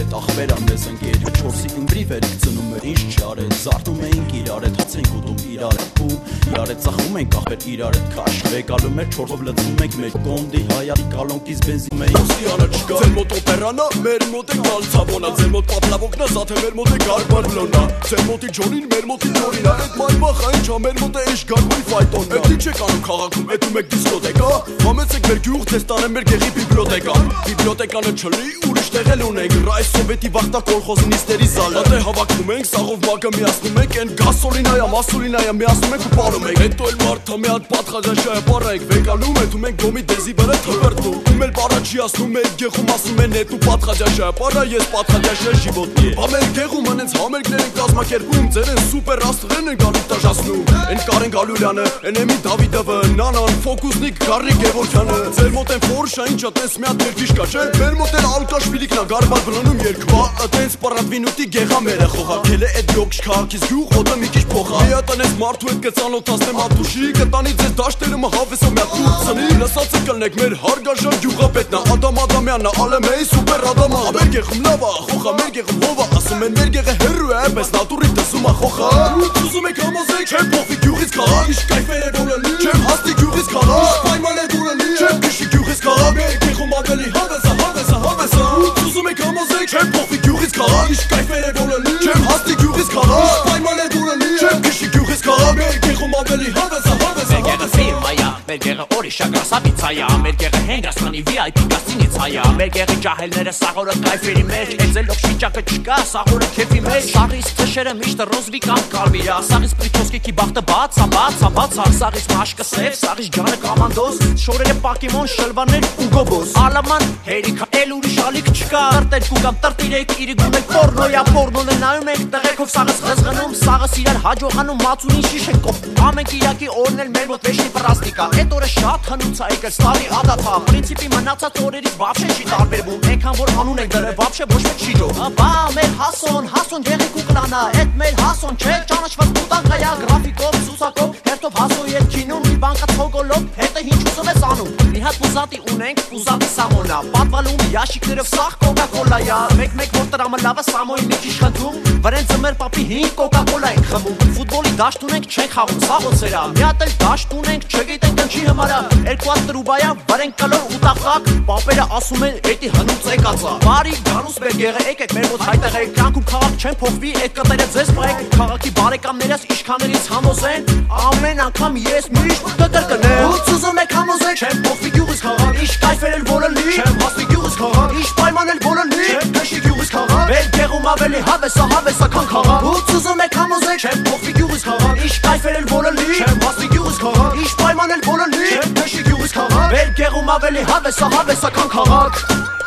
հետ ախպերա մեզ ընկեր 4-ի ընտրի վերիք ծնում էր ինչ չարեց զարթնում էինք իրար հետ հաց ենք ուտում իրար հետ ու իրար հետ ծախում ենք ախպեր իրար հետ քաշ վեկալում էր չորով լծում ենք մեր կոնդի հայատի կալոնքից բենզին մեր ոստիանը չկա ձեր մոտ օպերանա մեր մոտ է գալցավոնա ձեր մոտ պապլավոկնա զաթը մեր մոտ է գարբարբլոնա ձեր մոտի ջոնին մեր մոտի ջորինա այդ մայմախա ինչա մեր մոտ է էշ գարբոյ ֆայտոնա այդ ինչ եք անում քաղաքում այդ ու մեկ դիսկոտեկա համեցեք մեր գյուղ ձեզ տանեմ մեր գեղի բիբլիոթեկան բիբլիոթեկանը չլի ուրիշ տեղել ունենք ռայ սովետի վախտա կոլխոզինիստերի զալը դե հավաքվում ենք սաղով մակը միացնում ենք են գասոլինայա մասոլինայա միացնում ենք ու պարում ենք հետո էլ մարդը մի հատ պատխաջաշայա պարայք վեկալում հետ ու մենք գոմի դեզի վրա թվերտում ու մեր պարաչի ասնում մեր գեղում ասում են հետ ու պատխաջաշայա պարա ես պատխաջաշայա ժիվոտնի բա մեր գեղում անենց համերգներ են կազմակերպում ձեր են սուպեր աստղերն են գալու տաժասնում են Կարեն Գալուլյանը են Էմի Դավիդովը նանան ֆոկուսնիկ Գարի Գևորգյանը ձեր մոտ են ֆորշա ինչա տես մի հատ երկիշ կա չէ մեր մոտ էլ ալկաշվիլիկնա գարբալ բլոնում երկվա տես պարադվինուտի գեղամերը խողակել է այդ լոքշ քաղաքից գյուղ օդը մի քիչ փոխա մի հատ անես մարդու հետ կծանոթացնեմ ատուշի կտանի ձեզ դաշտերը մը հավեսը մի հատ ծնի լսած եկլնեք մեր հարգաժան գյուղապետնա Ադամ Ադամյանն ալեմեի սուպեր ադամա մեր գեղում լավա խոխա մեր գեղում հովա ասում են մեր գեղը հերու է պես նատուրի դսումա խոխա ուզում եք համոզեք չեմ փոխի գյուղից քաղաք ինչ կայֆեր է դոլելի չեմ հաստի գյուղից քաղաք պայման է դոլելի չեմ քշի գյուղից քաղաք մեր գեղում ավելի հավեսա ուզում եք համոզեք չեմ փոխի գյուղից քաղաք ինչ կայֆեր է դոլելի չեմ հաստի գյուղից քաղաք պայման է դոլելի չեմ քշի գյուղից քաղաք մեր գեղում ավելի հավեսա Մեր գեղը օրիշա գրասապիցայա Մեր գեղը հենգաստանի VIP գաստինիցայա Մեր գեղի ջահելները սաղորը կայֆերի մեջ Էձելով շիճակը չկա, սաղորը քեֆի մեջ Սաղից թշերը միշտ ռոզվի կամ կարմիրա Սաղից պրիչոսկեքի բախտը բացա Սաղից մաշկը սև, սաղից ջանը կամանդոս Շորերը պակիմոն, շլվաներ ու գոբոս Ալաման, հերիքա, էլ ուրիշ ալիք չկա Տրտել կու կամ տրտիրեք, իրիգում եք պորնոյա Պորնոն է նայում եք, տղերքով սաղս խզղնում Սաղս իրար հաջողանում, մացունին շիշ են կոպ Ամենք իրակի օրն էլ մեր մոտ վեշնի պրաստիկա Այդ օրը շատ հնուց է եկել ստարի ադաթա Պրինցիպի մնացած օրերից վաբշե չի տարբերվում Ենքան որ անուն ենք դրել վաբշե ոչ մեկ չի ջով Բա մեր հասոն գեղիկ ու կլանա Էդ մեր հասոն չէ ճանաչված բուտանքայա Գրաֆիկով, սուսակով, հերթով հասոյ էր քինում Մի բանկա թոգոլով, հետը ինչ ուզում ես անում Մի հատ պուզատի ունենք, պուզատի սամոնա Պատվալում յաշիկներով սաղ կոկա-կոլայա Մեկ որ տրամը լավը սամոյի մի քիչ խնդում Վրեն ձմեր պապի 5 կոկա-կոլա ենք խմում Ֆուտբոլի դաշտ ունենք չենք խաղում, սաղոցերա Մի հատ էլ դաշտ ունենք, չգիտենք ինչի հմարա Երկու հատ տրուբայա, վրեն կլոր ու տախակ Պապերը ասում են, էդի հնուց եկածա Բարի գանուս մեր գեղը եկեք, մեր մոտ հայտեղեք Կյանքում քաղաք չեն փոխվի, այդ կտերը ձեզ պայեք Քաղաքի բարեկամներս իշխաներից համոզեն Ամեն անգամ ես միշտ կկրկնեմ Ուց ուզում եք համոզեք, չեմ փոխվի գյուղից քաղաք Ինչ կայֆեր էլ որըլի, չեմ հասվի գյուղից քաղաք Ինչ պայման էլ որըլի, չեմ քշի գյուղից քաղաք Մեր գեղում ավելի հավեսա քան քաղաք Ուց ուզում եք համոզեք, չեմ փոխվի գյուղից քաղաք Ինչ կայֆեր էլ որըլի, չեմ հասվի գյուղից քաղաք Ինչ պայման էլ որըլի, չեմ քշի գյուղից քաղաք Մեր գեղում ավելի հավեսա քան քաղաք